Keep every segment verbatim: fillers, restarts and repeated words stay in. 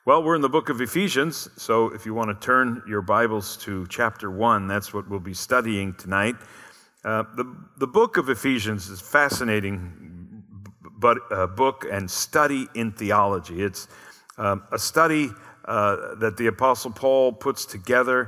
Well, we're in the book of Ephesians, so if you want to turn your Bibles to chapter one, that's what we'll be studying tonight. Uh, the, the book of Ephesians is a fascinating but, uh, book and study in theology. It's um, a study uh, that the Apostle Paul puts together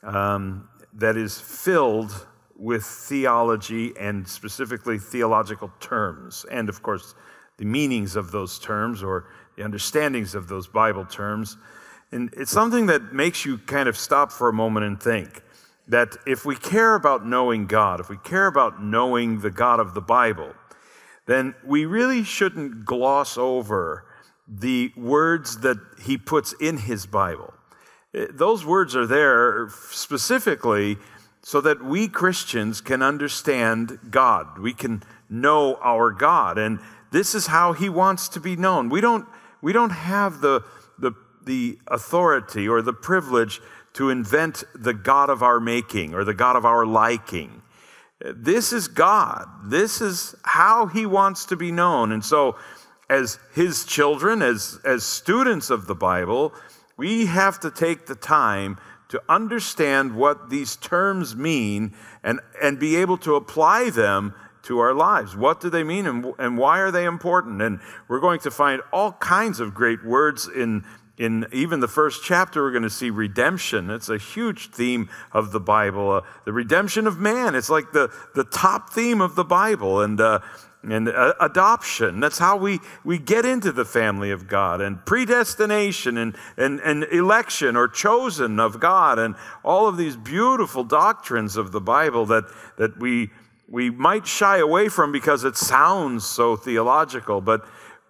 um, that is filled with theology and specifically theological terms, and of course the meanings of those terms or the understandings of those Bible terms. And it's something that makes you kind of stop for a moment and think that if we care about knowing God, if we care about knowing the God of the Bible, then we really shouldn't gloss over the words that he puts in his Bible. Those words are there specifically so that we Christians can understand God. We can know our God, and this is how he wants to be known. We don't We don't have the, the, the authority or the privilege to invent the God of our making or the God of our liking. This is God. This is how he wants to be known. And so as his children, as, as students of the Bible, we have to take the time to understand what these terms mean and, and be able to apply them to our lives. What do they mean and, and why are they important? And we're going to find all kinds of great words in, in even the first chapter. We're going to see redemption. It's a huge theme of the Bible. Uh, the redemption of man. It's like the, the top theme of the Bible. And uh, and uh, adoption. That's how we, we get into the family of God. And predestination and, and, and election or chosen of God. And all of these beautiful doctrines of the Bible that, that we we might shy away from because it sounds so theological, but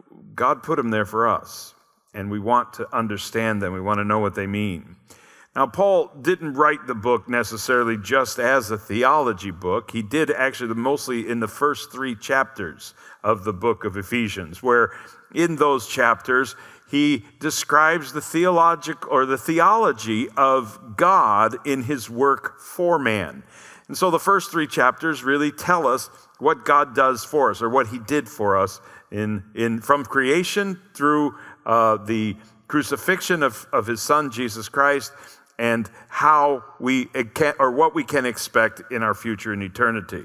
God put them there for us, and we want to understand them. We want to know what they mean. Now, Paul didn't write the book necessarily just as a theology book. He did actually mostly in the first three chapters of the book of Ephesians, where in those chapters he describes the theologic or the theology of God in his work for man. And so the first three chapters really tell us what God does for us, or what he did for us in, in from creation through uh, the crucifixion of, of his son, Jesus Christ, and how we can, or what we can expect in our future in eternity.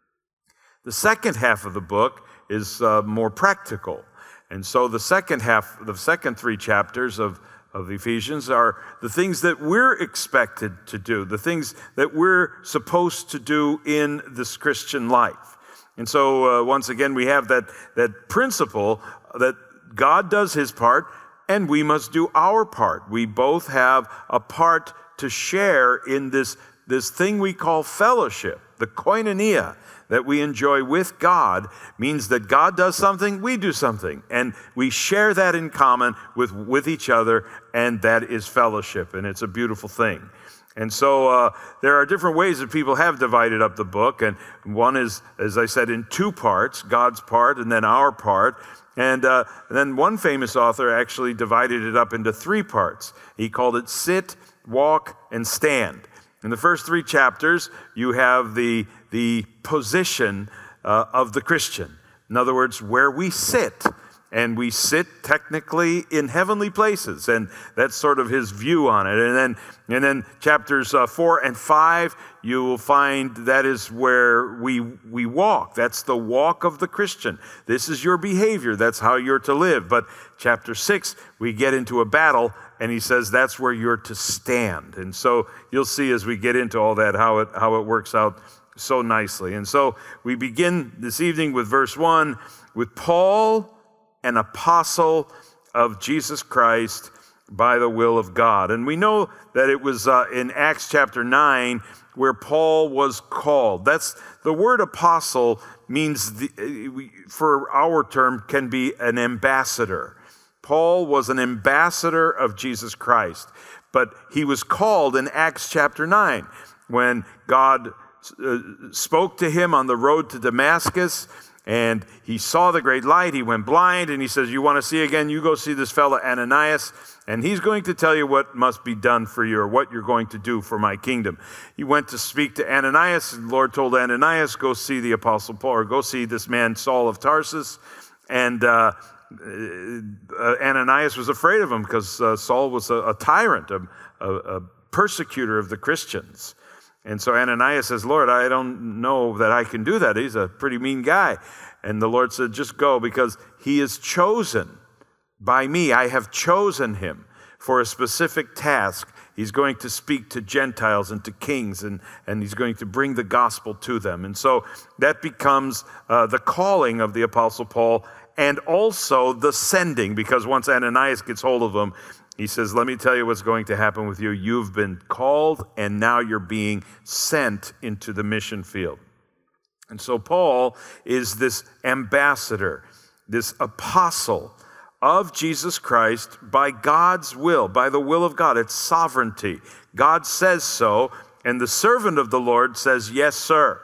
The second half of the book is uh, more practical. And so the second half, the second three chapters of of Ephesians are the things that we're expected to do, the things that we're supposed to do in this Christian life. And so uh, once again, we have that, that principle that God does his part and we must do our part. We both have a part to share in this, this thing we call fellowship, the koinonia that we enjoy with God. Means that God does something, we do something. And we share that in common with, with each other, and that is fellowship. And it's a beautiful thing. And so uh, there are different ways that people have divided up the book. And one is, as I said, in two parts, God's part and then our part. And, uh, and then one famous author actually divided it up into three parts. He called it sit, walk, and stand. In the first three chapters, you have the, the position uh, of the Christian. In other words, where we sit. And we sit technically in heavenly places. And that's sort of his view on it. And then, and then chapters uh, four and five, you will find that is where we, we walk. That's the walk of the Christian. This is your behavior. That's how you're to live. But chapter six, we get into a battle. And he says that's where you're to stand. And so you'll see as we get into all that how it how it works out so nicely. And so we begin this evening with verse one, with Paul, an apostle of Jesus Christ by the will of God. And we know that it was uh, in Acts chapter nine where Paul was called. That's the word apostle means, the, for our term, can be an ambassador. Paul was an ambassador of Jesus Christ, but he was called in Acts chapter nine when God uh, spoke to him on the road to Damascus, and he saw the great light. He went blind, and he says, you want to see again? You go see this fellow Ananias, and he's going to tell you what must be done for you, or what you're going to do for my kingdom. He went to speak to Ananias, and the Lord told Ananias, go see the apostle Paul, or go see this man Saul of Tarsus, and uh, uh, Ananias was afraid of him because uh, Saul was a, a tyrant, a, a, a persecutor of the Christians. And so Ananias says, Lord, I don't know that I can do that. He's a pretty mean guy. And the Lord said, just go, because he is chosen by me. I have chosen him for a specific task. He's going to speak to Gentiles and to kings, and, and he's going to bring the gospel to them. And so that becomes uh, the calling of the Apostle Paul, and also the sending, because once Ananias gets hold of him, he says, let me tell you what's going to happen with you. You've been called, and now you're being sent into the mission field. And so Paul is this ambassador, this apostle of Jesus Christ by God's will, by the will of God. It's sovereignty. God says so, and the servant of the Lord says, yes, sir.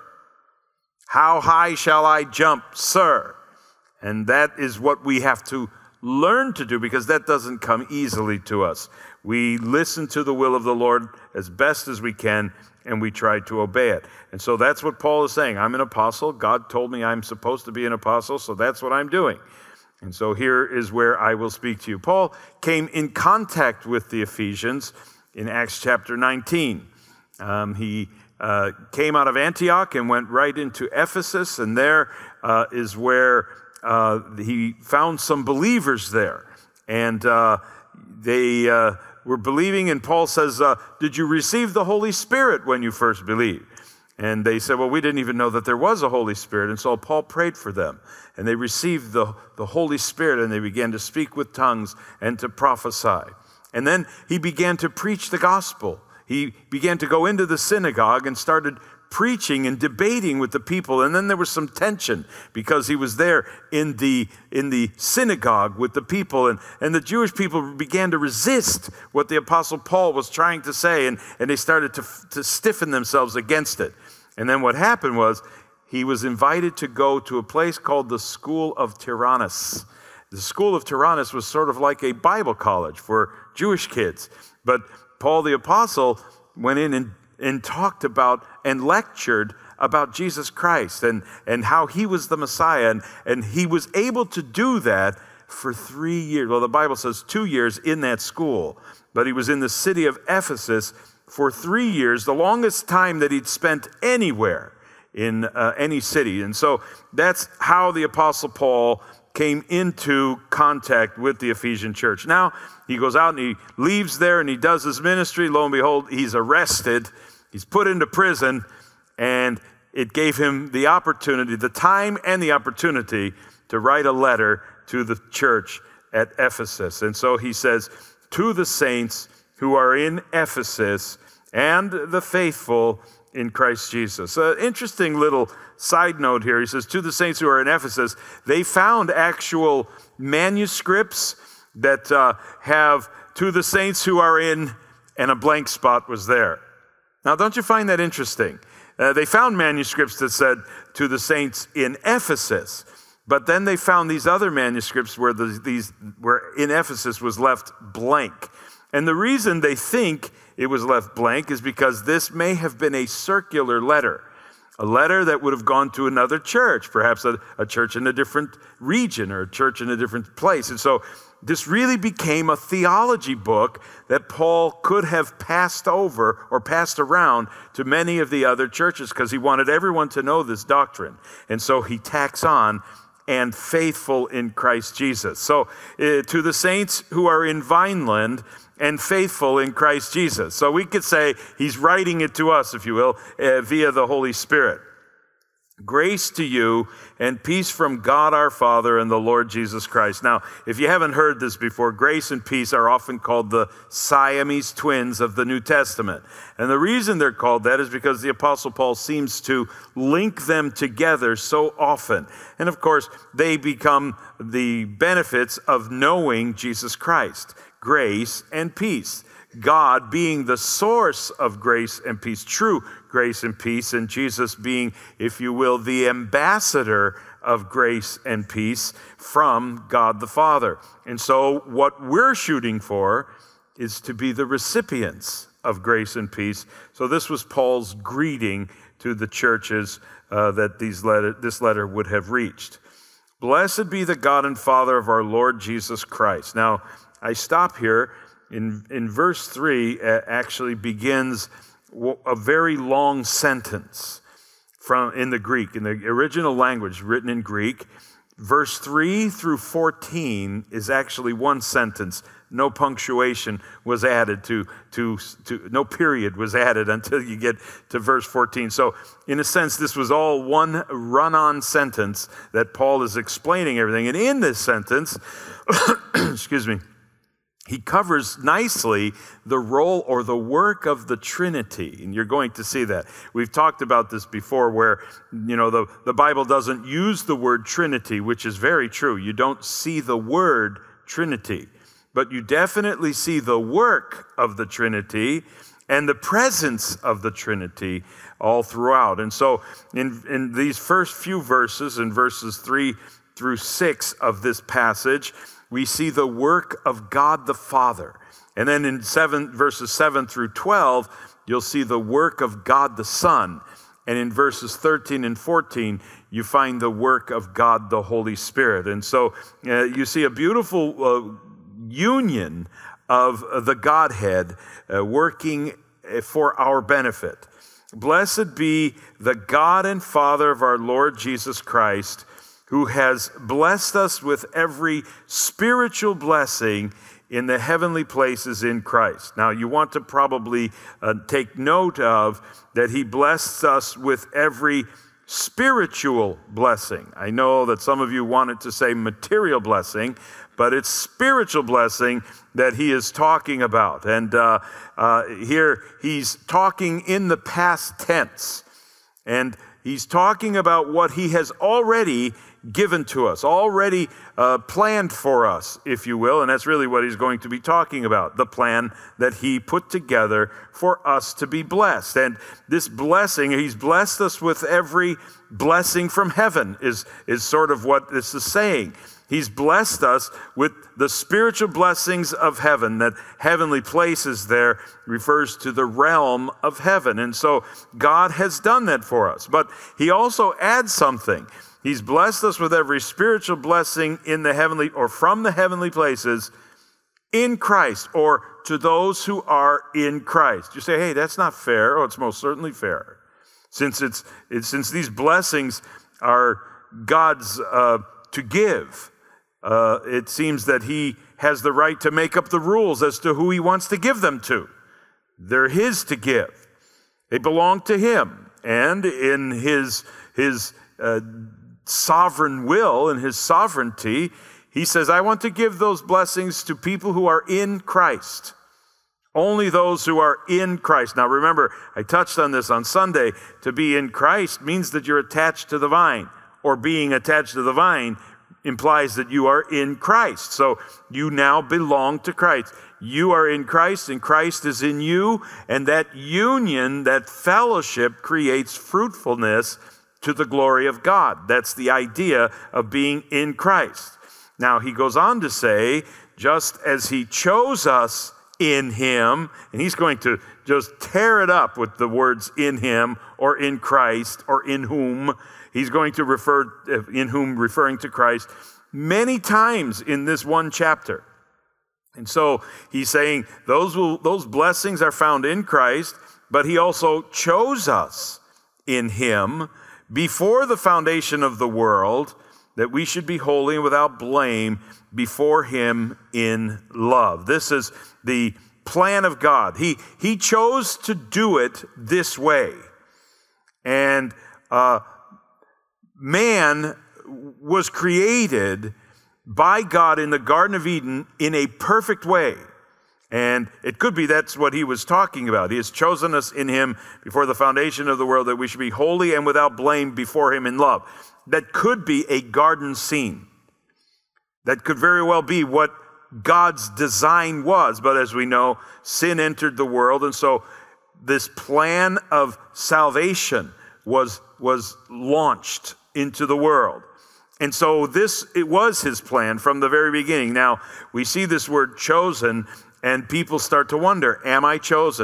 How high shall I jump, sir? And that is what we have to learn to do, because that doesn't come easily to us. We listen to the will of the Lord as best as we can, and we try to obey it. And so that's what Paul is saying. I'm an apostle. God told me I'm supposed to be an apostle, so that's what I'm doing. And so here is where I will speak to you. Paul came in contact with the Ephesians in Acts chapter nineteen. Um, he uh, came out of Antioch and went right into Ephesus, and there uh, is where uh, he found some believers there. And uh, they uh, were believing, and Paul says, uh, did you receive the Holy Spirit when you first believed? And they said, well, we didn't even know that there was a Holy Spirit. And so Paul prayed for them. And they received the, the Holy Spirit, and they began to speak with tongues and to prophesy. And then he began to preach the gospel. He began to go into the synagogue and started preaching and debating with the people. And then there was some tension, because he was there in the, in the synagogue with the people. And, and the Jewish people began to resist what the Apostle Paul was trying to say. And, and they started to, to stiffen themselves against it. And then what happened was, he was invited to go to a place called the School of Tyrannus. The School of Tyrannus was sort of like a Bible college for Jewish kids. But Paul the Apostle went in and, and talked about and lectured about Jesus Christ and, and how he was the Messiah. And, and he was able to do that for three years. Well, the Bible says two years in that school. But he was in the city of Ephesus for three years, the longest time that he'd spent anywhere in uh, any city. And so that's how the Apostle Paul came into contact with the Ephesian church. Now, he goes out and he leaves there and he does his ministry. Lo and behold, he's arrested. He's put into prison, and it gave him the opportunity, the time and the opportunity to write a letter to the church at Ephesus. And so he says, to the saints who are in Ephesus and the faithful in Christ Jesus. An interesting little side note here. He says, to the saints who are in Ephesus, they found actual manuscripts that uh, have, to the saints who are in, and a blank spot was there. Now, don't you find that interesting? Uh, they found manuscripts that said, to the saints in Ephesus. But then they found these other manuscripts where the, these, where in Ephesus was left blank. And the reason they think it was left blank is because this may have been a circular letter, a letter that would have gone to another church, perhaps a, a church in a different region or a church in a different place. And so this really became a theology book that Paul could have passed over or passed around to many of the other churches, because he wanted everyone to know this doctrine. And so he tacks on, and faithful in Christ Jesus. So uh, to the saints who are in Vineland, and faithful in Christ Jesus. So we could say he's writing it to us, if you will, uh, via the Holy Spirit. Grace to you and peace from God our Father and the Lord Jesus Christ. Now, if you haven't heard this before, grace and peace are often called the Siamese twins of the New Testament. And the reason they're called that is because the Apostle Paul seems to link them together so often. And of course, they become the benefits of knowing Jesus Christ. Grace and peace. God being the source of grace and peace, true grace and peace, and Jesus being, if you will, the ambassador of grace and peace from God the Father. And so what we're shooting for is to be the recipients of grace and peace. So this was Paul's greeting to the churches uh, that these letter, this letter would have reached. Blessed be the God and Father of our Lord Jesus Christ. Now, I stop here. In, in verse three, uh, actually begins a very long sentence from in the Greek, in the original language written in Greek. Verse three through fourteen is actually one sentence. No punctuation was added to, to, to, no period was added until you get to verse fourteen. So in a sense, this was all one run-on sentence that Paul is explaining everything. And in this sentence, excuse me, he covers nicely the role or the work of the Trinity. And you're going to see that. We've talked about this before where, you know, the, the Bible doesn't use the word Trinity, which is very true. You don't see the word Trinity, but you definitely see the work of the Trinity and the presence of the Trinity all throughout. And so in, in these first few verses, in verses three through six of this passage, we see the work of God the Father. And then in seven, verses seven through twelve, you'll see the work of God the Son. And in verses thirteen and fourteen, you find the work of God the Holy Spirit. And so uh, you see a beautiful uh, union of the Godhead uh, working for our benefit. Blessed be the God and Father of our Lord Jesus Christ, who has blessed us with every spiritual blessing in the heavenly places in Christ. Now, you want to probably uh, take note of that he blessed us with every spiritual blessing. I know that some of you wanted to say material blessing, but it's spiritual blessing that he is talking about. And uh, uh, here he's talking in the past tense. And he's talking about what he has already given to us, already uh, planned for us, if you will. And that's really what he's going to be talking about, the plan that he put together for us to be blessed. And this blessing, he's blessed us with every blessing from heaven, is, is sort of what this is saying. He's blessed us with the spiritual blessings of heaven. That heavenly places there refers to the realm of heaven. And so God has done that for us. But he also adds something. He's blessed us with every spiritual blessing in the heavenly or from the heavenly places in Christ, or to those who are in Christ. You say, hey, that's not fair. Oh, it's most certainly fair. Since it's, it's since these blessings are God's uh, to give, uh, it seems that he has the right to make up the rules as to who he wants to give them to. They're his to give. They belong to him. And in his, his uh, sovereign will and his sovereignty, he says, I want to give those blessings to people who are in Christ. Only those who are in Christ. Now remember, I touched on this on Sunday. To be in Christ means that you're attached to the vine, or being attached to the vine implies that you are in Christ. So you now belong to Christ. You are in Christ and Christ is in you, and that union, that fellowship creates fruitfulness to the glory of God. That's the idea of being in Christ. Now, he goes on to say, just as he chose us in him, and he's going to just tear it up with the words in him or in Christ or in whom. He's going to refer, in whom, referring to Christ many times in this one chapter. And so he's saying those will, those blessings are found in Christ, but he also chose us in him before the foundation of the world, that we should be holy and without blame before him in love. This is the plan of God. He, he chose to do it this way. And uh, man was created by God in the Garden of Eden in a perfect way. And it could be that's what he was talking about. He has chosen us in him before the foundation of the world, that we should be holy and without blame before him in love. That could be a garden scene. That could very well be what God's design was. But as we know, sin entered the world. And so this plan of salvation was, was launched into the world. And so this, it was his plan from the very beginning. Now, we see this word chosen, and people start to wonder, am I chosen?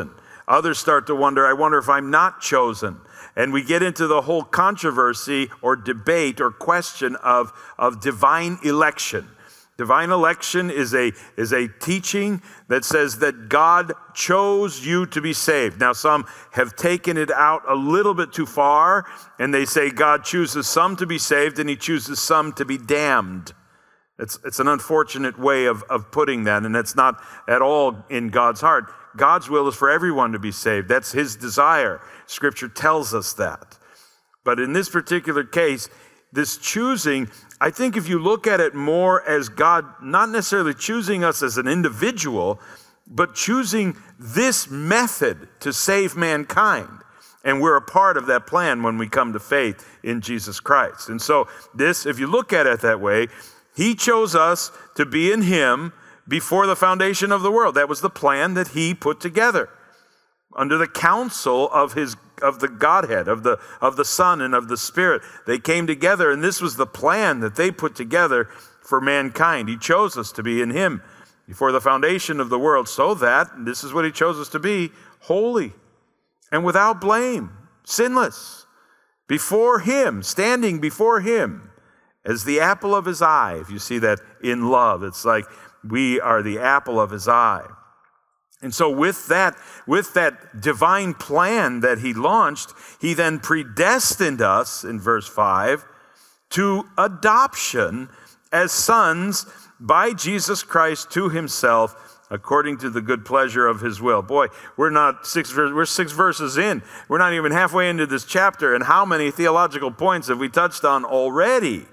Others start to wonder, I wonder if I'm not chosen. And we get into the whole controversy or debate or question of, of divine election. Divine election is a, is a teaching that says that God chose you to be saved. Now, some have taken it out a little bit too far, and they say God chooses some to be saved and he chooses some to be damned. It's, it's an unfortunate way of, of putting that, and that's not at all in God's heart. God's will is for everyone to be saved. That's his desire. Scripture tells us that. But in this particular case, this choosing, I think if you look at it more as God not necessarily choosing us as an individual, but choosing this method to save mankind. And we're a part of that plan when we come to faith in Jesus Christ. And so this, if you look at it that way, he chose us to be in him before the foundation of the world. That was the plan that he put together under the counsel of his of the Godhead, of the of the Son and of the Spirit. They came together, and this was the plan that they put together for mankind. He chose us to be in him before the foundation of the world, so that, and this is what he chose us to be, holy and without blame, sinless, before him, standing before him as the apple of his eye. If you see that in love, it's like we are the apple of his eye. And so with that, with that divine plan that he launched, he then predestined us, in verse five, to adoption as sons by Jesus Christ to himself, according to the good pleasure of his will. Boy, we're not six, we're six verses in. We're not even halfway into this chapter, and how many theological points have we touched on already?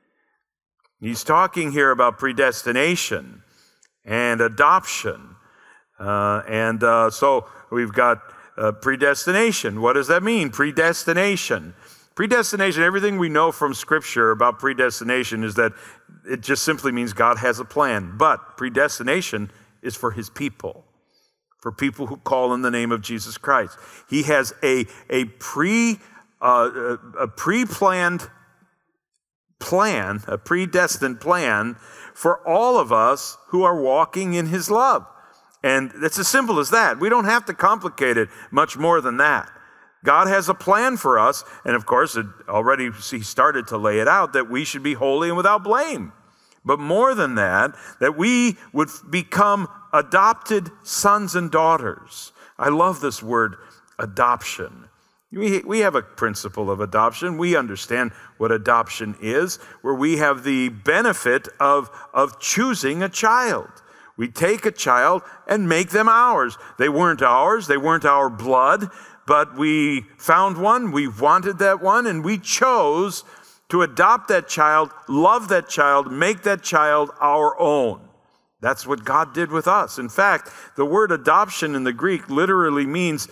He's talking here about predestination and adoption. Uh, and uh, so we've got uh, predestination. What does that mean? Predestination. Predestination, everything we know from Scripture about predestination is that it just simply means God has a plan. But predestination is for his people, for people who call in the name of Jesus Christ. He has a, a, pre, uh, a pre-planned plan, a predestined plan for all of us who are walking in his love. And it's as simple as that. We don't have to complicate it much more than that. God has a plan for us, and of course, it already he started to lay it out, that we should be holy and without blame. But more than that, that we would become adopted sons and daughters. I love this word, adoption. We, we have a principle of adoption. We understand what adoption is, where we have the benefit of, of choosing a child. We take a child and make them ours. They weren't ours. They weren't our blood, but we found one. We wanted that one, and we chose to adopt that child, love that child, make that child our own. That's what God did with us. In fact, the word adoption in the Greek literally means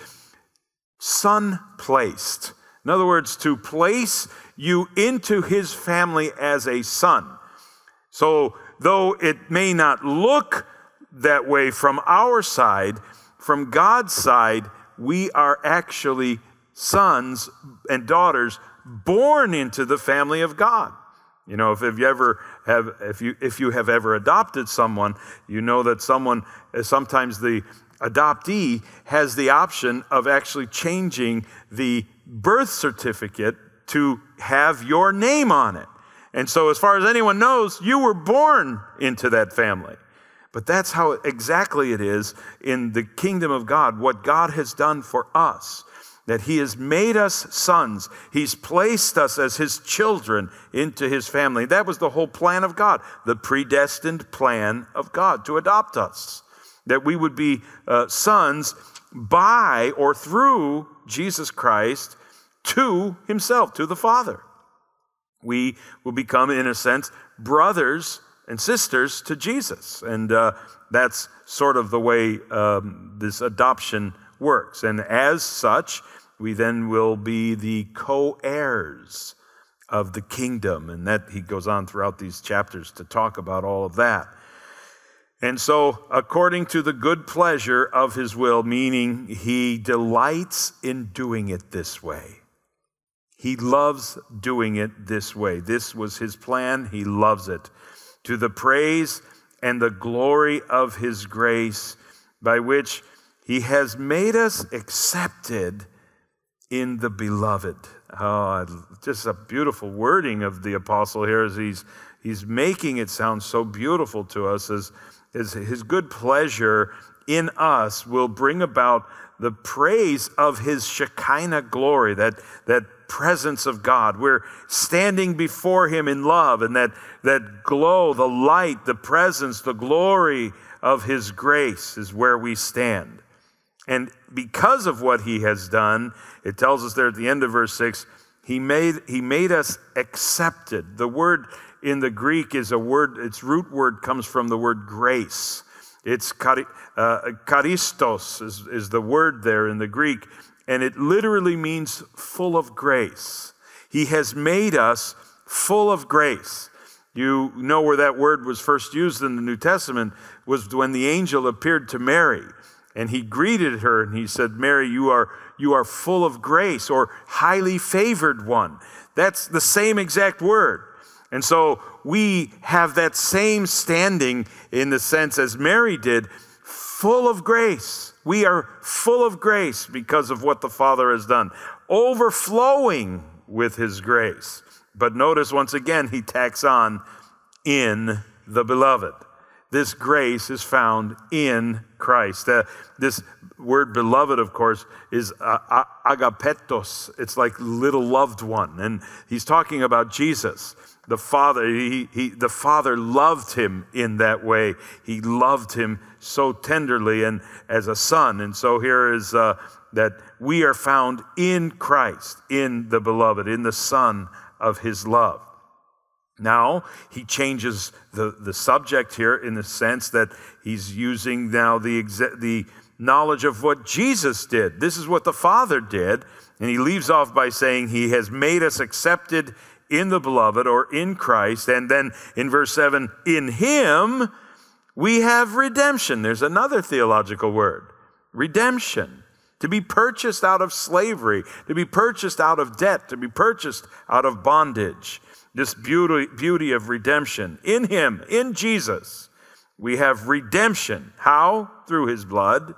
son placed. In other words, to place you into his family as a son. So though it may not look that way from our side, from God's side, we are actually sons and daughters born into the family of God. You know, if, if you ever have, if you if you have ever adopted someone, you know that someone, sometimes the adoptee has the option of actually changing the birth certificate to have your name on it. And so as far as anyone knows, you were born into that family. But that's how exactly it is in the kingdom of God, what God has done for us, that he has made us sons. He's placed us as his children into his family. That was the whole plan of God, the predestined plan of God to adopt us, that we would be uh, sons by or through Jesus Christ to himself, to the Father. We will become, in a sense, brothers and sisters to Jesus. And uh, that's sort of the way um, this adoption works. And as such, we then will be the co-heirs of the kingdom. And that he goes on throughout these chapters to talk about all of that. And so, according to the good pleasure of his will, meaning he delights in doing it this way. He loves doing it this way. This was his plan. He loves it. To the praise and the glory of his grace, by which He has made us accepted in the beloved. Oh, just a beautiful wording of the apostle here as he's he's making it sound so beautiful to us, as, as his good pleasure in us will bring about the praise of his Shekinah glory, that, that presence of God. We're standing before him in love, and that, that glow, the light, the presence, the glory of his grace is where we stand. And because of what he has done, it tells us there at the end of verse six, he made, he made us accepted. The word in the Greek is a word, its root word comes from the word grace. It's uh, charistos is, is the word there in the Greek, and it literally means full of grace. He has made us full of grace. You know where that word was first used in the New Testament was when the angel appeared to Mary. And he greeted her and he said, Mary, you are, you are full of grace, or highly favored one. That's the same exact word. And so we have that same standing in the sense as Mary did, full of grace. We are full of grace because of what the Father has done, overflowing with his grace. But notice once again, he tacks on in the beloved. This grace is found in Christ. Uh, this word beloved, of course, is uh, agapetos. It's like little loved one. And he's talking about Jesus. The Father, he, he, the Father loved him in that way. He loved him so tenderly and as a son. And so here is uh, that we are found in Christ, in the beloved, in the Son of his love. Now, he changes the, the subject here in the sense that he's using now the, exa- the knowledge of what Jesus did. This is what the Father did, and he leaves off by saying he has made us accepted in the beloved, or in Christ. And then in verse seven, in him we have redemption. There's another theological word, redemption. To be purchased out of slavery, to be purchased out of debt, to be purchased out of bondage. This beauty, beauty of redemption. In him, in Jesus, we have redemption. How? Through his blood.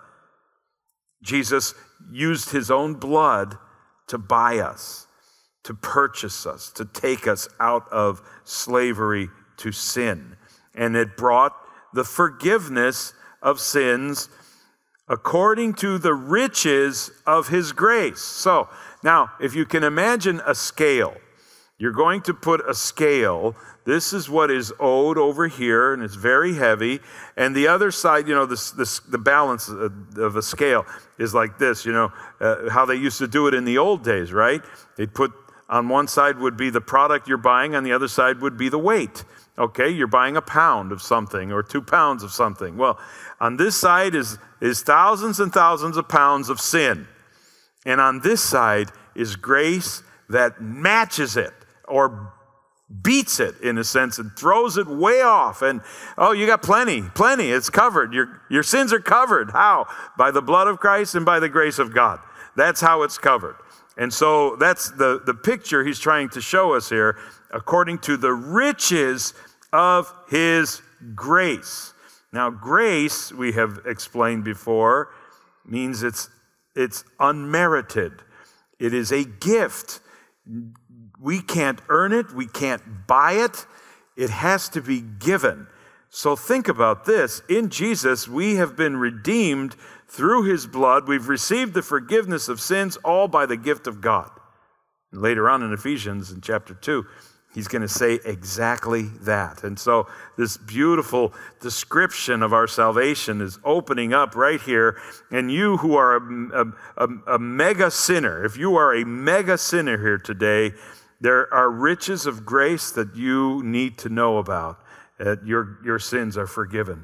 Jesus used his own blood to buy us, to purchase us, to take us out of slavery to sin. And it brought the forgiveness of sins according to the riches of his grace. So, now, if you can imagine a scale, you're going to put a scale. This is what is owed over here, and it's very heavy. And the other side, you know, this, this, the balance of a scale is like this, you know, uh, how they used to do it in the old days, right? They'd put, on one side would be the product you're buying, on the other side would be the weight. Okay, you're buying a pound of something or two pounds of something. Well, on this side is, is thousands and thousands of pounds of sin. And on this side is grace that matches it, or beats it in a sense, and throws it way off. And, oh, you got plenty, plenty. It's covered. Your, your sins are covered. How? By the blood of Christ and by the grace of God. That's how it's covered. And so that's the, the picture he's trying to show us here, according to the riches of his grace. Now, grace, we have explained before, means it's, it's unmerited. It is a gift. We can't earn it. We can't buy it. It has to be given. So think about this. In Jesus, we have been redeemed through his blood. We've received the forgiveness of sins, all by the gift of God. And later on in Ephesians, in chapter two, he's going to say exactly that. And so this beautiful description of our salvation is opening up right here. And you who are a, a, a mega sinner, if you are a mega sinner here today, there are riches of grace that you need to know about, that your, your sins are forgiven.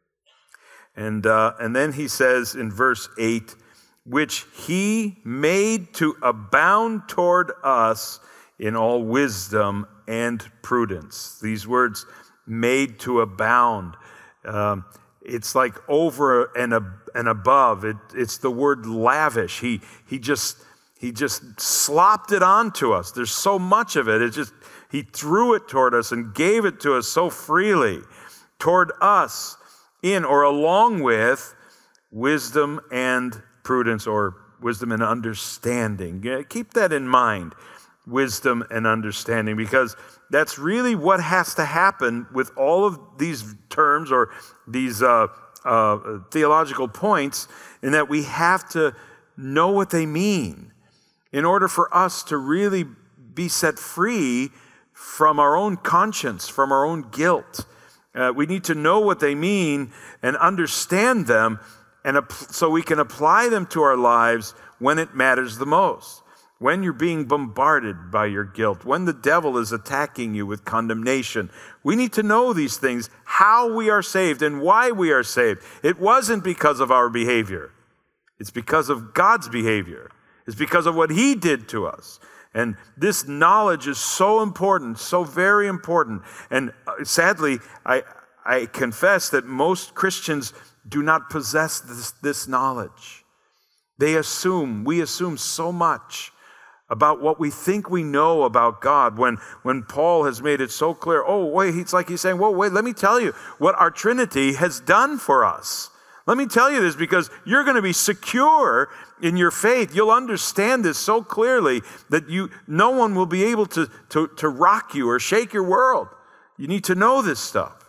And, uh, and then he says in verse eight, which he made to abound toward us in all wisdom and prudence. These words, made to abound. Um, it's like over and, ab- and above. It, it's the word lavish. He, he just... He just slopped it onto us. There's so much of it. It just, he threw it toward us and gave it to us so freely. Toward us, in or along with wisdom and prudence, or wisdom and understanding. Yeah, keep that in mind, wisdom and understanding, because that's really what has to happen with all of these terms or these uh, uh, theological points, in that we have to know what they mean in order for us to really be set free from our own conscience, from our own guilt. Uh, we need to know what they mean and understand them, and so we can apply them to our lives when it matters the most. When you're being bombarded by your guilt, when the devil is attacking you with condemnation, we need to know these things, how we are saved and why we are saved. It wasn't because of our behavior. It's because of God's behavior. It's because of what He did to us. And this knowledge is so important, so very important. And sadly, I, I confess that most Christians do not possess this, this knowledge. They assume, we assume so much about what we think we know about God, when, when Paul has made it so clear. Oh, wait, it's like he's saying, whoa, wait, let me tell you what our Trinity has done for us. Let me tell you this, because you're going to be secure in your faith. You'll understand this so clearly that you, no one will be able to, to, to rock you or shake your world. You need to know this stuff.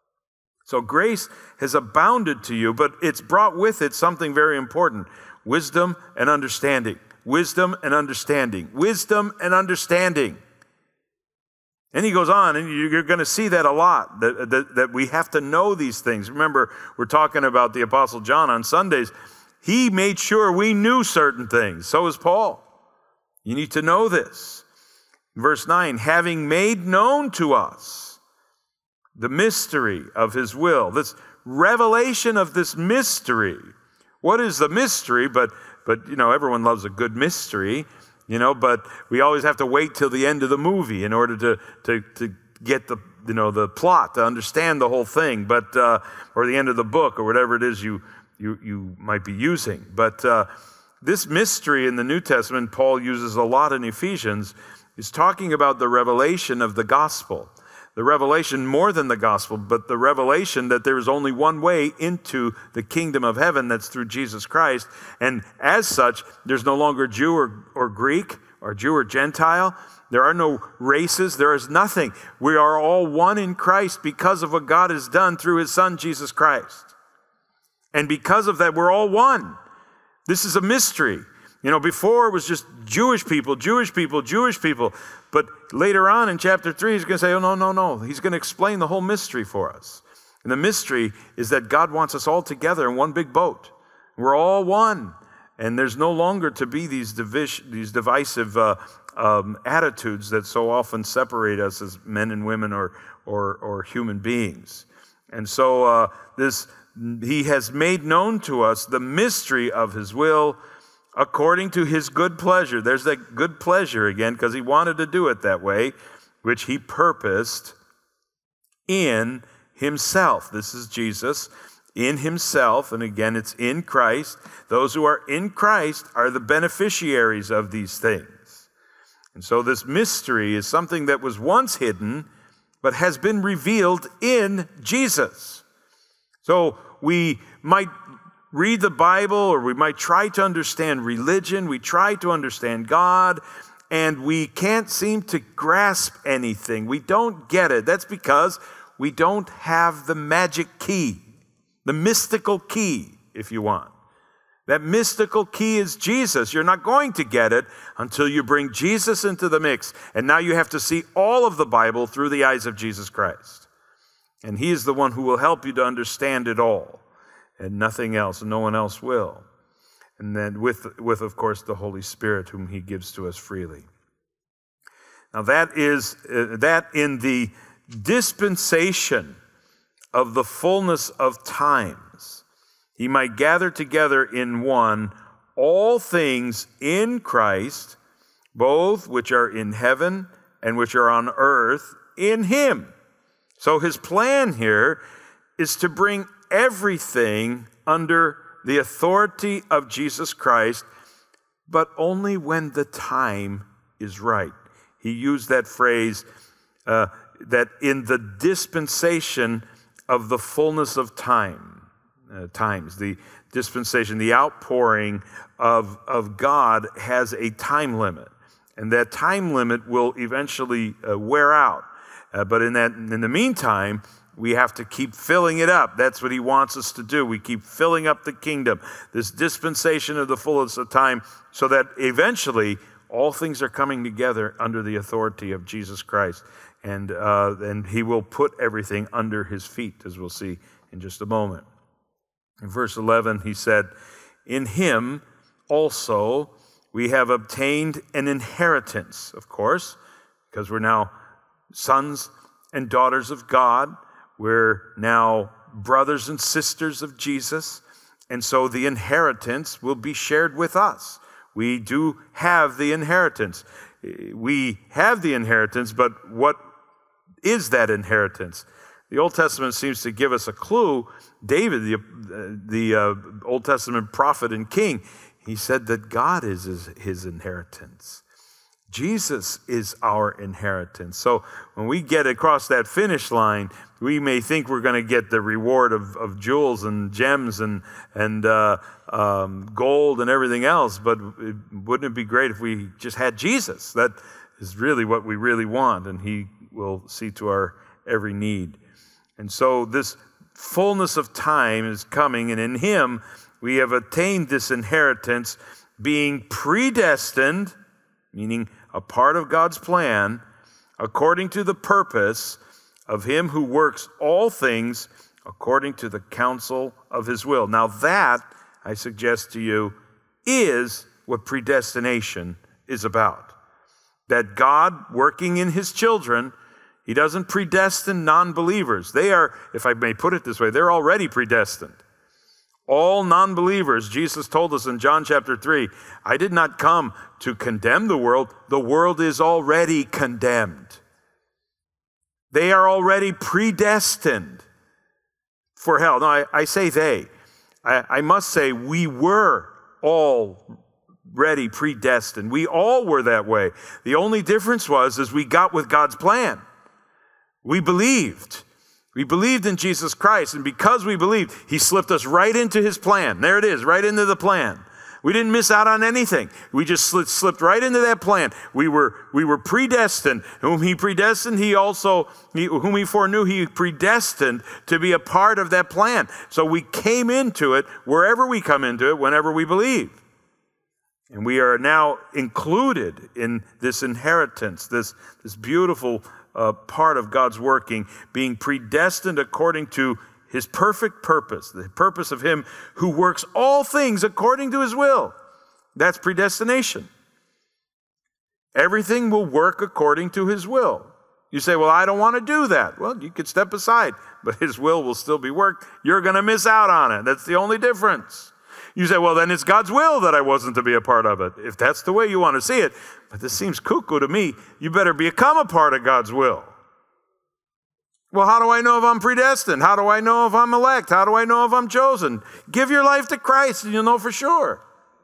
So grace has abounded to you, but it's brought with it something very important: wisdom and understanding. Wisdom and understanding. Wisdom and understanding. And he goes on, and you're going to see that a lot, that, that, that we have to know these things. Remember, we're talking about the Apostle John on Sundays. He made sure we knew certain things. So is Paul. You need to know this. Verse nine, having made known to us the mystery of His will. This revelation of this mystery. What is the mystery? But, but you know, everyone loves a good mystery. You know, but we always have to wait till the end of the movie in order to to, to get the you know the plot, to understand the whole thing. But uh, or the end of the book, or whatever it is you you you might be using. But uh, this mystery in the New Testament, Paul uses a lot in Ephesians, is talking about the revelation of the gospel. The revelation more than the gospel, but the revelation that there is only one way into the kingdom of heaven, that's through Jesus Christ. And as such, there's no longer Jew or, or Greek, or Jew or Gentile. There are no races. There is nothing. We are all one in Christ because of what God has done through His Son, Jesus Christ. And because of that, we're all one. This is a mystery. You know, before it was just Jewish people, Jewish people, Jewish people. But later on in chapter three, he's going to say, oh, no, no, no. He's going to explain the whole mystery for us. And the mystery is that God wants us all together in one big boat. We're all one. And there's no longer to be these, divis- these divisive uh, um, attitudes that so often separate us as men and women, or, or, or human beings. And so uh, this, He has made known to us the mystery of His will, according to His good pleasure. There's that good pleasure again, because He wanted to do it that way, which He purposed in Himself. This is Jesus, in Himself, and again, it's in Christ. Those who are in Christ are the beneficiaries of these things. And so this mystery is something that was once hidden, but has been revealed in Jesus. So we might read the Bible, or we might try to understand religion, we try to understand God, and we can't seem to grasp anything. We don't get it. That's because we don't have the magic key, the mystical key, if you want. That mystical key is Jesus. You're not going to get it until you bring Jesus into the mix. And now you have to see all of the Bible through the eyes of Jesus Christ. And He is the one who will help you to understand it all. And nothing else, and no one else will. And then with, with, of course, the Holy Spirit, whom He gives to us freely. Now that is, uh, that in the dispensation of the fullness of times, He might gather together in one all things in Christ, both which are in heaven and which are on earth in Him. So His plan here is to bring everything under the authority of Jesus Christ, but only when the time is right. He used that phrase, uh, that in the dispensation of the fullness of time. uh, times. The dispensation, the outpouring of, of God has a time limit. And that time limit will eventually uh, wear out. Uh, but in that, in the meantime, we have to keep filling it up. That's what he wants us to do. We keep filling up the kingdom, this dispensation of the fullness of time, so that eventually all things are coming together under the authority of Jesus Christ. And, uh, and he will put everything under his feet, as we'll see in just a moment. In verse eleven, he said, in him also we have obtained an inheritance, of course, because we're now sons and daughters of God. We're now brothers and sisters of Jesus. And so the inheritance will be shared with us. We do have the inheritance. We have the inheritance, but what is that inheritance? The Old Testament seems to give us a clue. David, the, the uh, Old Testament prophet and king, he said that God is his, his inheritance. Jesus is our inheritance. So when we get across that finish line, we may think we're going to get the reward of, of jewels and gems and, and uh, um, gold and everything else, but it, wouldn't it be great if we just had Jesus? That is really what we really want, and he will see to our every need. And so this fullness of time is coming, and in him we have attained this inheritance, being predestined, meaning a part of God's plan, according to the purpose of him who works all things according to the counsel of his will. Now that, I suggest to you, is what predestination is about. That God, working in his children, he doesn't predestine non-believers. They are, if I may put it this way, they're already predestined. All non-believers, Jesus told us in John chapter three, I did not come to condemn the world. The world is already condemned. They are already predestined for hell. No, I, I say they. I, I must say we were already predestined. We all were that way. The only difference was is we got with God's plan. We believed. We believed in Jesus Christ, and because we believed, he slipped us right into his plan. There it is, right into the plan. We didn't miss out on anything. We just slipped, slipped right into that plan. We were, we were predestined. Whom he predestined, he also, he, whom he foreknew, he predestined to be a part of that plan. So we came into it wherever we come into it, whenever we believe. And we are now included in this inheritance, this, this beautiful uh, part of God's working, being predestined according to his perfect purpose, the purpose of him who works all things according to his will. That's predestination. Everything will work according to his will. You say, well, I don't want to do that. Well, you could step aside, but his will will still be worked. You're going to miss out on it. That's the only difference. You say, well, then it's God's will that I wasn't to be a part of it. If that's the way you want to see it, but this seems cuckoo to me, you better become a part of God's will. Well, how do I know if I'm predestined? How do I know if I'm elect? How do I know if I'm chosen? Give your life to Christ and you'll know for sure.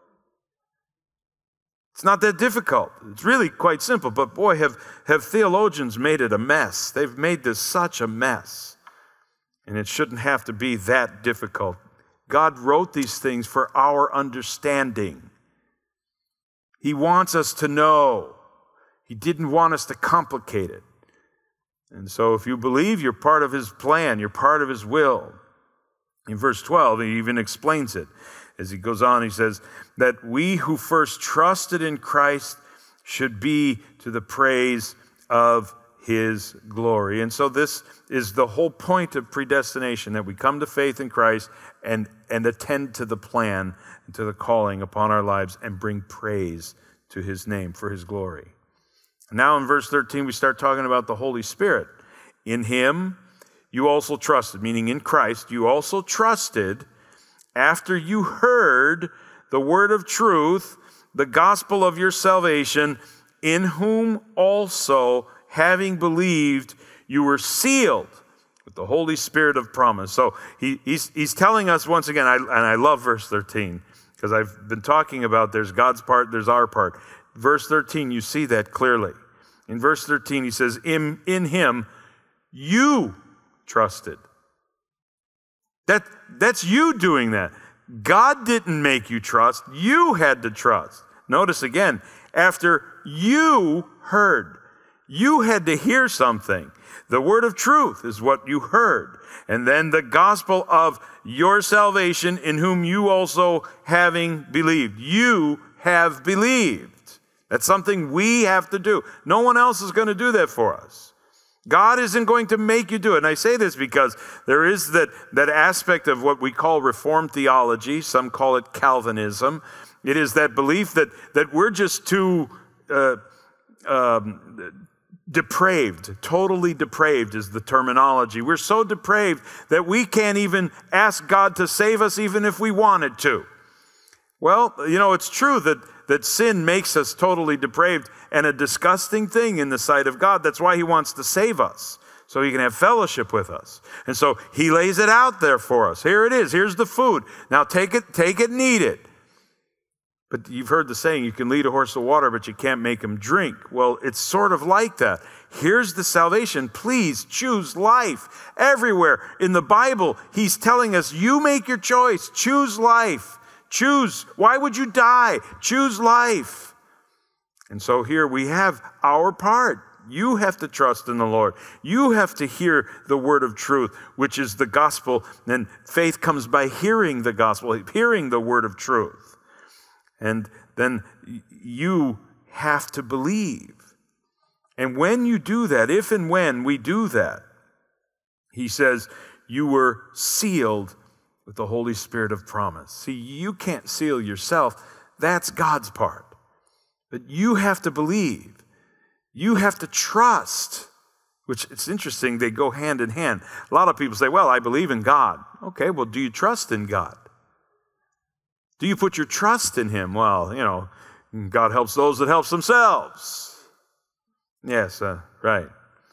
It's not that difficult. It's really quite simple. But boy, have, have theologians made it a mess. They've made this such a mess. And it shouldn't have to be that difficult. God wrote these things for our understanding. He wants us to know. He didn't want us to complicate it. And so if you believe, you're part of his plan, you're part of his will. In verse twelve, he even explains it. As he goes on, he says, that we who first trusted in Christ should be to the praise of his glory. And so this is the whole point of predestination, that we come to faith in Christ and, and attend to the plan and to the calling upon our lives and bring praise to his name for his glory. Now in verse thirteen, we start talking about the Holy Spirit. In him you also trusted, meaning in Christ, you also trusted after you heard the word of truth, the gospel of your salvation, in whom also, having believed, you were sealed with the Holy Spirit of promise. So he, he's, he's telling us once again, I, and I love verse thirteen, because I've been talking about there's God's part, there's our part. Verse thirteen, you see that clearly. In verse thirteen, he says, in, in him you trusted. That, that's you doing that. God didn't make you trust. You had to trust. Notice again, after you heard, you had to hear something. The word of truth is what you heard. And then the gospel of your salvation, in whom you also having believed. You have believed. That's something we have to do. No one else is going to do that for us. God isn't going to make you do it. And I say this because there is that, that aspect of what we call Reformed theology. Some call it Calvinism. It is that belief that, that we're just too uh, um, depraved. Totally depraved is the terminology. We're so depraved that we can't even ask God to save us even if we wanted to. Well, you know, it's true that, that sin makes us totally depraved and a disgusting thing in the sight of God. That's why he wants to save us, so he can have fellowship with us. And so he lays it out there for us. Here it is. Here's the food. Now take it, take it and eat it. But you've heard the saying, you can lead a horse to water, but you can't make him drink. Well, it's sort of like that. Here's the salvation. Please choose life. Everywhere in the Bible, he's telling us, you make your choice. Choose life. Choose. Why would you die? Choose life. And so here we have our part. You have to trust in the Lord. You have to hear the word of truth, which is the gospel. And faith comes by hearing the gospel, hearing the word of truth. And then you have to believe. And when you do that, if and when we do that, he says, you were sealed with the Holy Spirit of promise. See, you can't seal yourself. That's God's part. But you have to believe. You have to trust, which it's interesting, they go hand in hand. A lot of people say, well, I believe in God. Okay, well, do you trust in God? Do you put your trust in him? Well, you know, God helps those that help themselves. Yes, uh, right.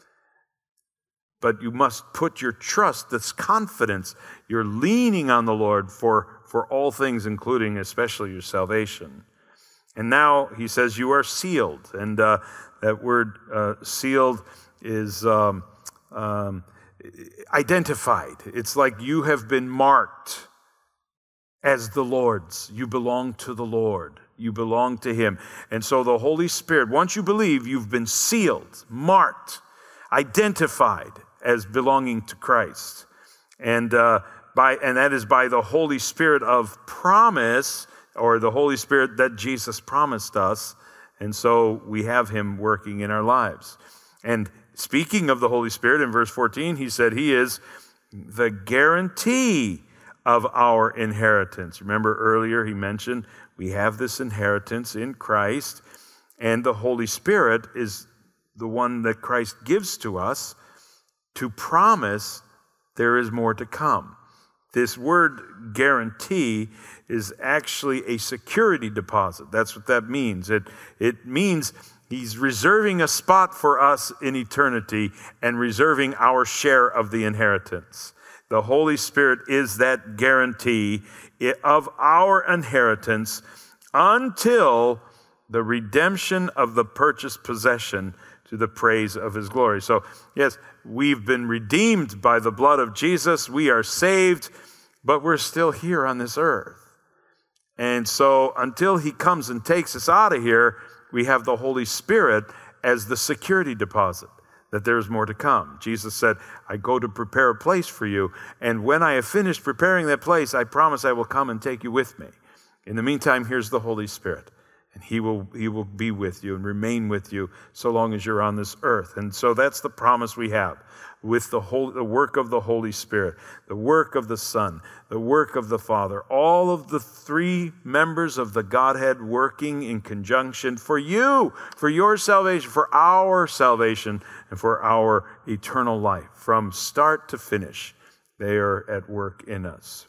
But you must put your trust, this confidence, you're leaning on the Lord for, for all things, including especially your salvation. And now he says you are sealed. And uh, that word uh, sealed is um, um, identified. It's like you have been marked as the Lord's. You belong to the Lord. You belong to him. And so the Holy Spirit, once you believe, you've been sealed, marked, identified as belonging to Christ. And uh, by and that is by the Holy Spirit of promise, or the Holy Spirit that Jesus promised us. And so we have him working in our lives. And speaking of the Holy Spirit, in verse fourteen, he said he is the guarantee of our inheritance. Remember earlier he mentioned we have this inheritance in Christ, and the Holy Spirit is the one that Christ gives to us to promise there is more to come. This word guarantee is actually a security deposit. That's what that means. It, it means he's reserving a spot for us in eternity and reserving our share of the inheritance. The Holy Spirit is that guarantee of our inheritance until the redemption of the purchased possession to the praise of his glory. So, yes, we've been redeemed by the blood of Jesus. We are saved, but we're still here on this earth. And so until he comes and takes us out of here, we have the Holy Spirit as the security deposit that there is more to come. Jesus said, I go to prepare a place for you, and when I have finished preparing that place, I promise I will come and take you with me. In the meantime, here's the Holy Spirit. And he will, he will be with you and remain with you so long as you're on this earth. And so that's the promise we have with the, whole, the work of the Holy Spirit, the work of the Son, the work of the Father, all of the three members of the Godhead working in conjunction for you, for your salvation, for our salvation, and for our eternal life. From start to finish, they are at work in us.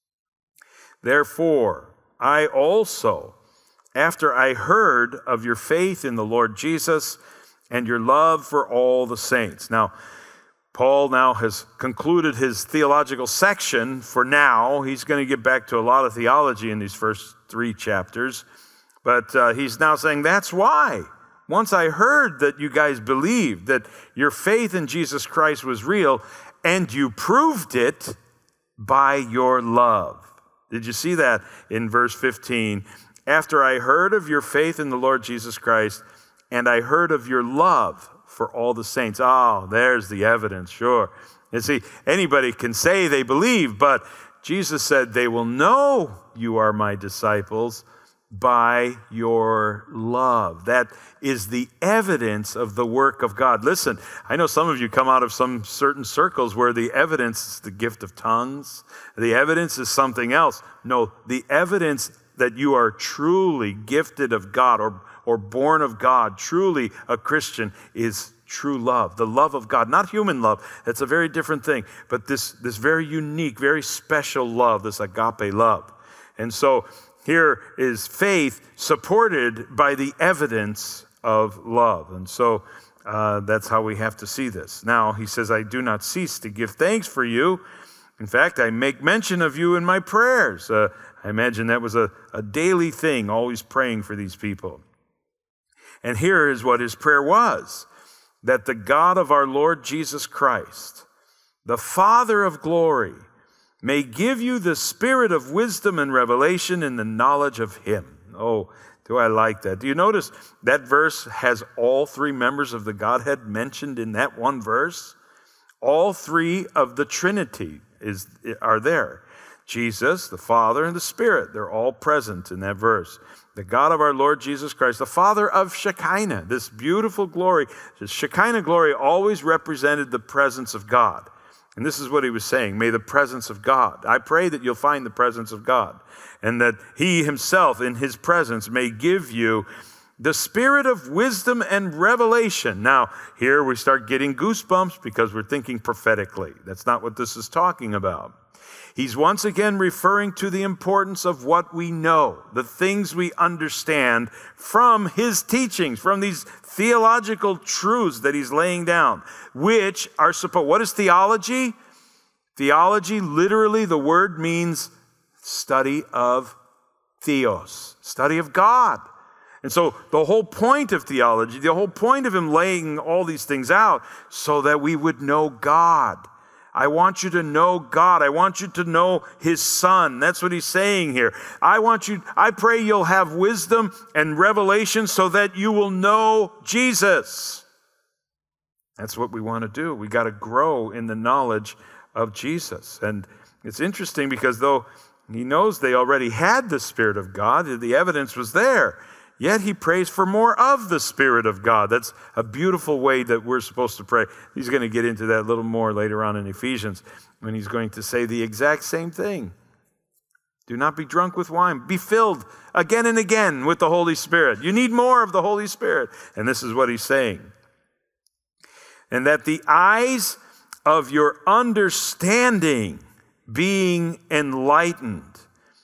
Therefore, I also, after I heard of your faith in the Lord Jesus and your love for all the saints. Now, Paul now has concluded his theological section for now. He's going to get back to a lot of theology in these first three chapters. But uh, he's now saying, that's why. Once I heard that you guys believed, that your faith in Jesus Christ was real, and you proved it, by your love. Did you see that in verse fifteen? After I heard of your faith in the Lord Jesus Christ, and I heard of your love for all the saints. Oh, there's the evidence, sure. And see, anybody can say they believe, but Jesus said they will know you are my disciples by your love. That is the evidence of the work of God. Listen, I know some of you come out of some certain circles where the evidence is the gift of tongues. The evidence is something else. No, the evidence that you are truly gifted of God or, or born of God, truly a Christian, is true love, the love of God, not human love. That's a very different thing, but this, this very unique, very special love, this agape love. And so here is faith supported by the evidence of love. And so uh, that's how we have to see this. Now, he says, I do not cease to give thanks for you. In fact, I make mention of you in my prayers. Uh, I imagine that was a, a daily thing, always praying for these people. And here is what his prayer was, that the God of our Lord Jesus Christ, the Father of glory, may give you the spirit of wisdom and revelation in the knowledge of him. Oh, do I like that? Do you notice that verse has all three members of the Godhead mentioned in that one verse? All three of the Trinity is, are there. Jesus, the Father, and the Spirit, they're all present in that verse. The God of our Lord Jesus Christ, the Father of Shekinah, this beautiful glory. The Shekinah glory always represented the presence of God. And this is what he was saying, may the presence of God. I pray that you'll find the presence of God, and that he himself in his presence may give you the spirit of wisdom and revelation. Now, here we start getting goosebumps because we're thinking prophetically. That's not what this is talking about. He's once again referring to the importance of what we know, the things we understand from his teachings, from these theological truths that he's laying down, which are supposed. What is theology? Theology, literally, the word means study of theos, study of God. And so the whole point of theology, the whole point of him laying all these things out, so that we would know God. I want you to know God. I want you to know his Son. That's what he's saying here. I want you, I pray you'll have wisdom and revelation so that you will know Jesus. That's what we want to do. We got to grow in the knowledge of Jesus. And it's interesting because though he knows they already had the Spirit of God, the evidence was there, yet he prays for more of the Spirit of God. That's a beautiful way that we're supposed to pray. He's going to get into that a little more later on in Ephesians when he's going to say the exact same thing. Do not be drunk with wine. Be filled again and again with the Holy Spirit. You need more of the Holy Spirit. And this is what he's saying. And that the eyes of your understanding being enlightened.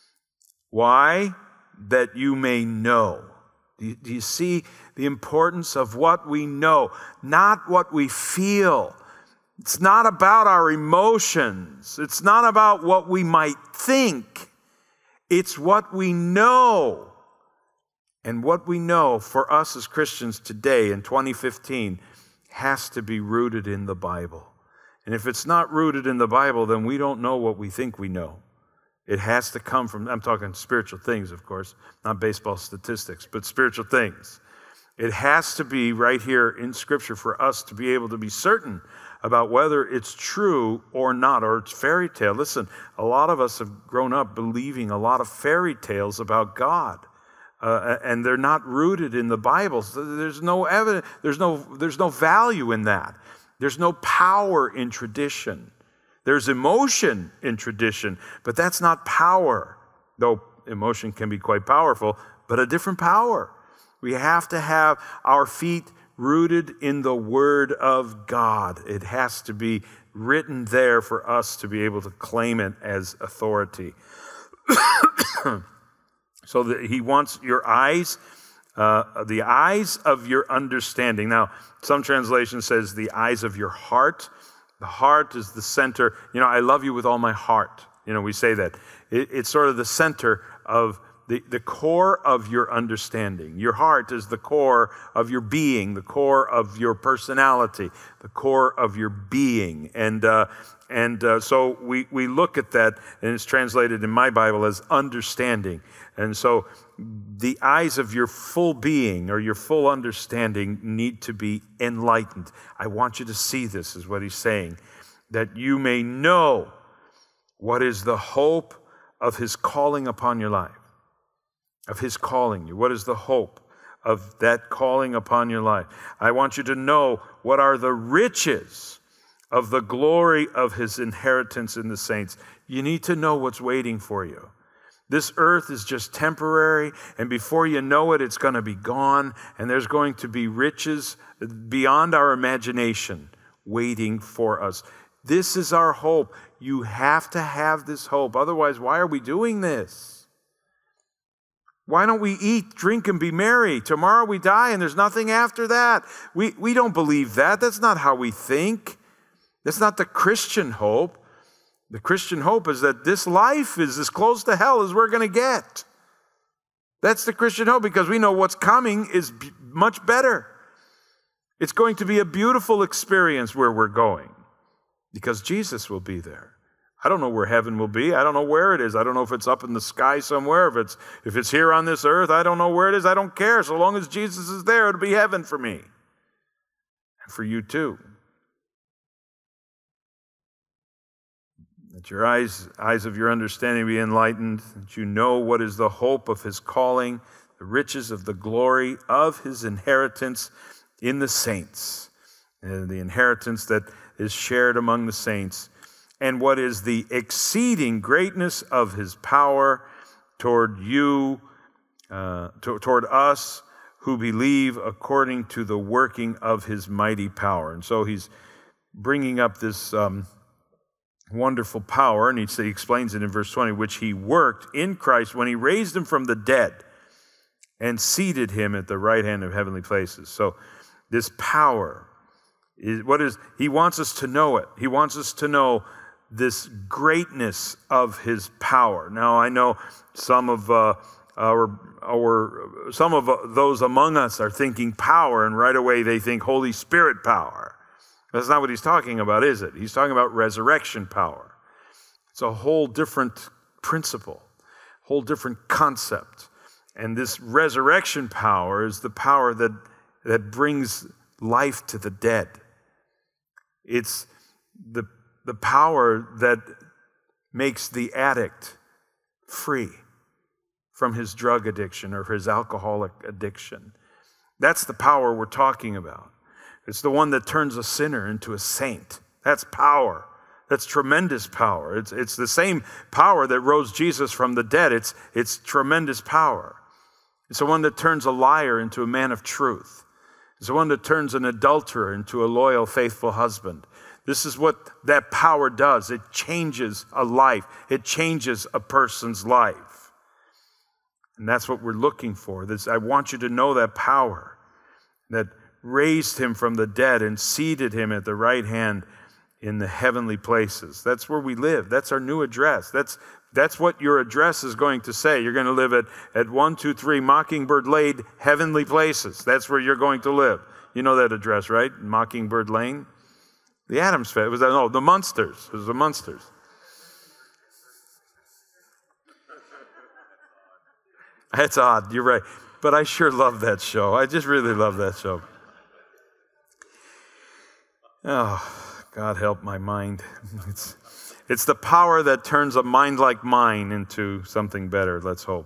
Why? That you may know. Do you see the importance of what we know, not what we feel? It's not about our emotions. It's not about what we might think. It's what we know. And what we know for us as Christians today in twenty fifteen has to be rooted in the Bible. And if it's not rooted in the Bible, then we don't know what we think we know. It has to come from, I'm talking spiritual things, of course, not baseball statistics, but spiritual things. It has to be right here in Scripture for us to be able to be certain about whether it's true or not, or it's fairy tale. Listen, a lot of us have grown up believing a lot of fairy tales about God, uh, and they're not rooted in the Bible. So there's no evidence, there's no, there's no value in that. There's no power in tradition. There's emotion in tradition, but that's not power, though emotion can be quite powerful, but a different power. We have to have our feet rooted in the Word of God. It has to be written there for us to be able to claim it as authority. So that he wants your eyes, uh, the eyes of your understanding. Now, some translation says the eyes of your heart. The heart is the center. You know, I love you with all my heart. You know, we say that. It, it's sort of the center of the, the core of your understanding. Your heart is the core of your being, the core of your personality, the core of your being. And uh, and uh, so we, we look at that, and it's translated in my Bible as understanding. And so the eyes of your full being or your full understanding need to be enlightened. I want you to see this, is what he's saying, that you may know what is the hope of his calling upon your life, of his calling you. What is the hope of that calling upon your life? I want you to know what are the riches of the glory of his inheritance in the saints. You need to know what's waiting for you. This earth is just temporary, and before you know it, it's going to be gone, and there's going to be riches beyond our imagination waiting for us. This is our hope. You have to have this hope. Otherwise, why are we doing this? Why don't we eat, drink, and be merry? Tomorrow we die, and there's nothing after that. We, we don't believe that. That's not how we think. That's not the Christian hope. The Christian hope is that this life is as close to hell as we're going to get. That's the Christian hope, because we know what's coming is b- much better. It's going to be a beautiful experience where we're going, because Jesus will be there. I don't know where heaven will be. I don't know where it is. I don't know if it's up in the sky somewhere, if it's if it's here on this earth. I don't know where it is. I don't care. So long as Jesus is there, it'll be heaven for me. And for you too. That your eyes, eyes of your understanding be enlightened, that you know what is the hope of his calling, the riches of the glory of his inheritance in the saints, and the inheritance that is shared among the saints, and what is the exceeding greatness of his power toward you, uh, to, toward us who believe, according to the working of his mighty power. And so he's bringing up this um, wonderful power, and he, he explains it in verse twenty, which he worked in Christ when he raised him from the dead and seated him at the right hand of heavenly places. So this power is what is, he wants us to know it. He wants us to know this greatness of his power. Now, I know some of uh, our, our some of those among us are thinking power, and right away they think Holy Spirit power. That's not what he's talking about, is it? He's talking about resurrection power. It's a whole different principle, whole different concept. And this resurrection power is the power that, that brings life to the dead. It's the, the power that makes the addict free from his drug addiction or his alcoholic addiction. That's the power we're talking about. It's the one that turns a sinner into a saint. That's power. That's tremendous power. It's, it's the same power that rose Jesus from the dead. It's, it's tremendous power. It's the one that turns a liar into a man of truth. It's the one that turns an adulterer into a loyal, faithful husband. This is what that power does. It changes a life. It changes a person's life. And that's what we're looking for. This, I want you to know that power that raised him from the dead and seated him at the right hand in the heavenly places. That's where we live. That's our new address. That's that's what your address is going to say. You're going to live at, at one two three Mockingbird Lane, heavenly places. That's where you're going to live. You know that address, right? Mockingbird Lane? The Adams family. Was that, no, the Munsters. It was the Munsters. That's odd. You're right. But I sure love that show. I just really love that show. Oh, God help my mind. It's, it's the power that turns a mind like mine into something better, let's hope.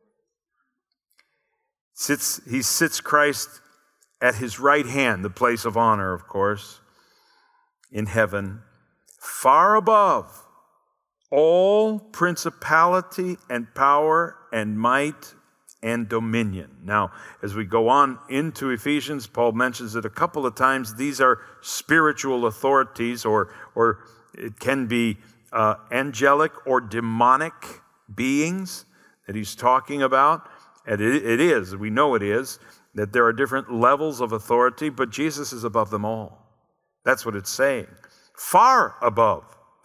Sits, he sits Christ at his right hand, the place of honor, of course, in heaven, far above all principality and power and might and dominion. Now, as we go on into Ephesians, Paul mentions it a couple of times. These are spiritual authorities, or, or it can be uh, angelic or demonic beings that he's talking about. And it, it is, we know it is, that there are different levels of authority, but Jesus is above them all. That's what it's saying. Far above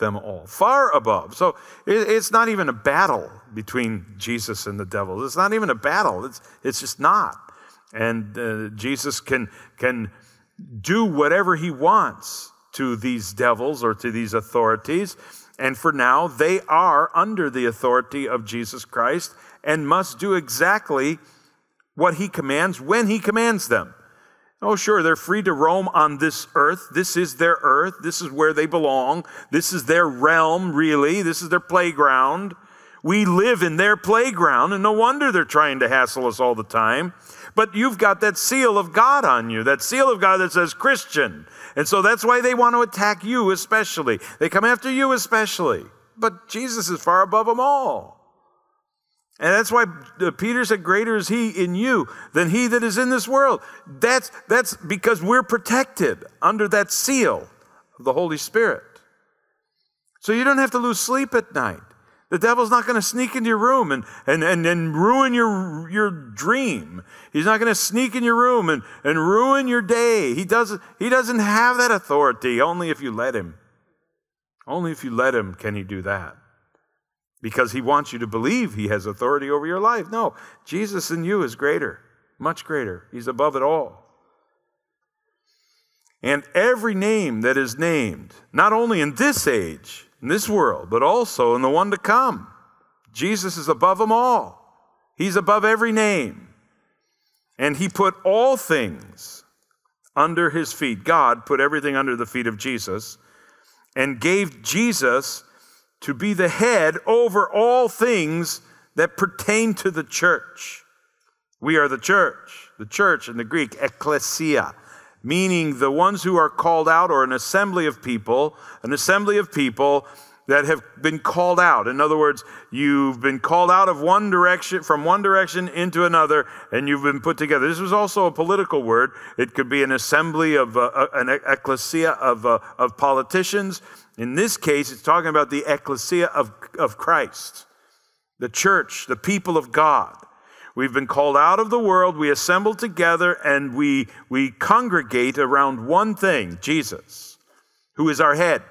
them all, far above. So it's not even a battle between Jesus and the devil. It's not even a battle. It's, it's just not. And uh, Jesus can, can do whatever he wants to these devils or to these authorities. And for now, they are under the authority of Jesus Christ and must do exactly what he commands when he commands them. Oh, sure, they're free to roam on this earth. This is their earth. This is where they belong. This is their realm, really. This is their playground. We live in their playground, and no wonder they're trying to hassle us all the time. But you've got that seal of God on you, that seal of God that says Christian. And so that's why they want to attack you especially. They come after you especially. But Jesus is far above them all. And that's why Peter said, greater is he in you than he that is in this world. That's, that's because we're protected under that seal of the Holy Spirit. So you don't have to lose sleep at night. The devil's not going to sneak into your room and, and, and, and ruin your, your dream. He's not going to sneak in your room and, and ruin your day. He doesn't, he doesn't have that authority, only if you let him. Only if you let him can he do that. Because he wants you to believe he has authority over your life. No, Jesus in you is greater, much greater. He's above it all. And every name that is named, not only in this age, in this world, but also in the one to come. Jesus is above them all. He's above every name. And he put all things under his feet. God put everything under the feet of Jesus and gave Jesus to be the head over all things that pertain to the church. We are the church. The church in the Greek, ekklesia, meaning the ones who are called out, or an assembly of people, an assembly of people that have been called out. In other words, you've been called out of one direction, from one direction into another, and you've been put together. This was also a political word. It could be an assembly of, uh, an ecclesia of, uh, of politicians. In this case, it's talking about the ecclesia of, of Christ, the church, the people of God. We've been called out of the world, we assemble together, and we, we congregate around one thing, Jesus, who is our head.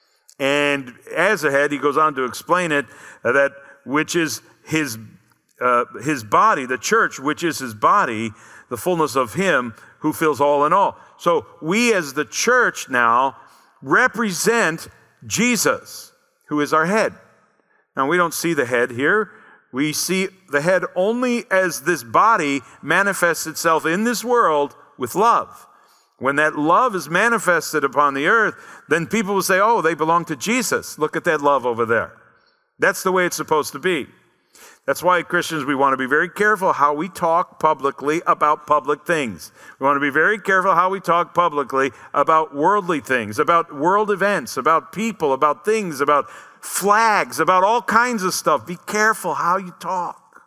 And as a head, he goes on to explain it, uh, that which is his, uh, his body, the church, which is his body, the fullness of him who fills all in all. So we as the church now represent Jesus, who is our head. Now, we don't see the head here. We see the head only as this body manifests itself in this world with love. When that love is manifested upon the earth, then people will say, oh, they belong to Jesus. Look at that love over there. That's the way it's supposed to be. That's why, Christians, we want to be very careful how we talk publicly about public things. We want to be very careful how we talk publicly about worldly things, about world events, about people, about things, about flags, about all kinds of stuff. Be careful how you talk.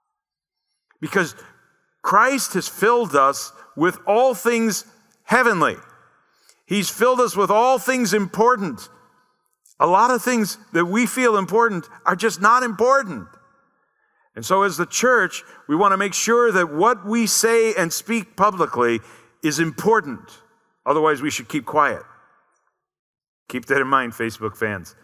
Because Christ has filled us with all things heavenly. He's filled us with all things important. A lot of things that we feel important are just not important. And so as the church, we want to make sure that what we say and speak publicly is important. Otherwise, we should keep quiet. Keep that in mind, Facebook fans.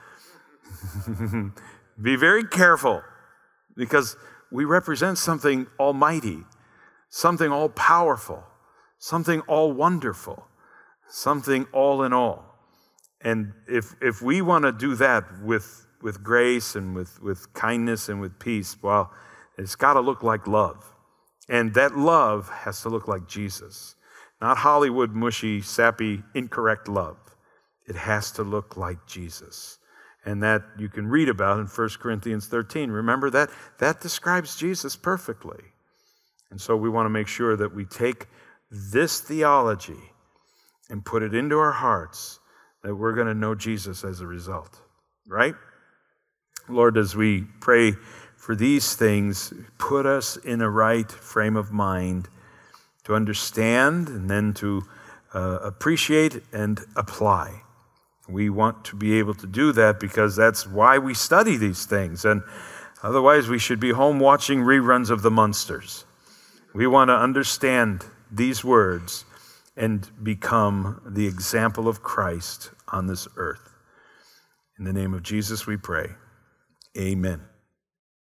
Be very careful, because we represent something almighty, something all-powerful, something all-wonderful, something all in all. And if if we want to do that with with grace and with, with kindness and with peace, well, it's got to look like love. And that love has to look like Jesus. Not Hollywood, mushy, sappy, incorrect love. It has to look like Jesus. And that you can read about in First Corinthians thirteen. Remember that? That describes Jesus perfectly. And so we want to make sure that we take this theology and put it into our hearts, that we're going to know Jesus as a result. Right? Lord, as we pray for these things, put us in a right frame of mind to understand and then to uh, appreciate and apply. We want to be able to do that because that's why we study these things. And otherwise, we should be home watching reruns of the Munsters. We want to understand these words and become the example of Christ on this earth. In the name of Jesus we pray. Amen.